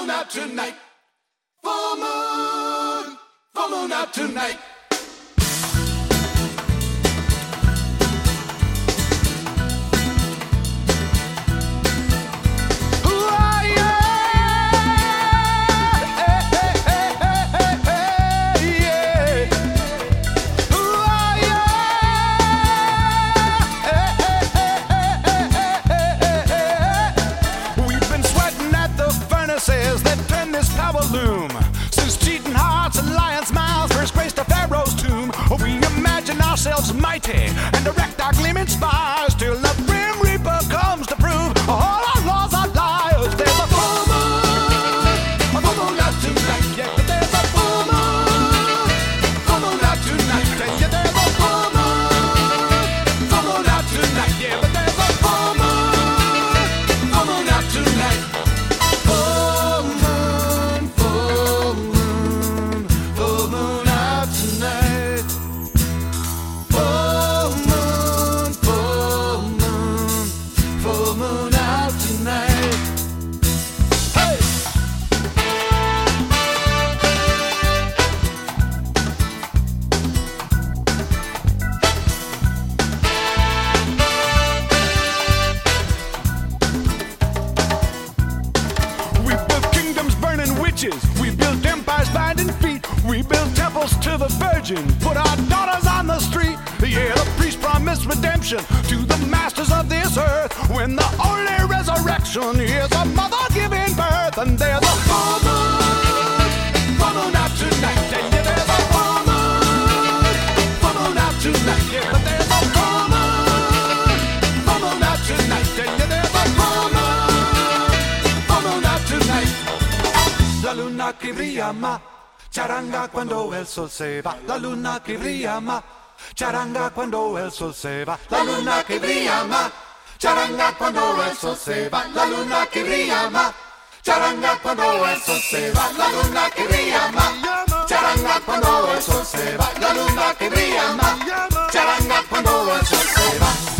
moon out tonight. Full moon out tonight. That turn this power loom since cheating hearts and lion smiles first graced the Pharaoh's tomb. We imagine ourselves mighty and erect our gleaming spires till the grim reaper comes to prove all our laws are liars. There's a full moon out tonight. Yeah, there's a full moon out tonight. Yeah, there's a full moon out tonight. Yeah, but there's a full moon out tonight. We built empires binding feet. We built temples to the Virgin, put our daughters on the street. Yeah, the priest promised redemption to the masters of this earth, when the only resurrection is a mother giving birth. And there's a full moon out tonight. Yeah, there's a full moon out tonight. Yeah, but there's a full moon out tonight. Yeah, there's a full moon out tonight. La luna que brilla más, charanga cuando el sol se va. La luna que brilla más, charanga cuando el sol se va. La luna que brilla más, charanga cuando el sol se va. La luna que brilla más, charanga cuando el sol se va. La luna que brilla más, charanga cuando el sol se va. La luna que brilla más, charanga cuando el sol se va.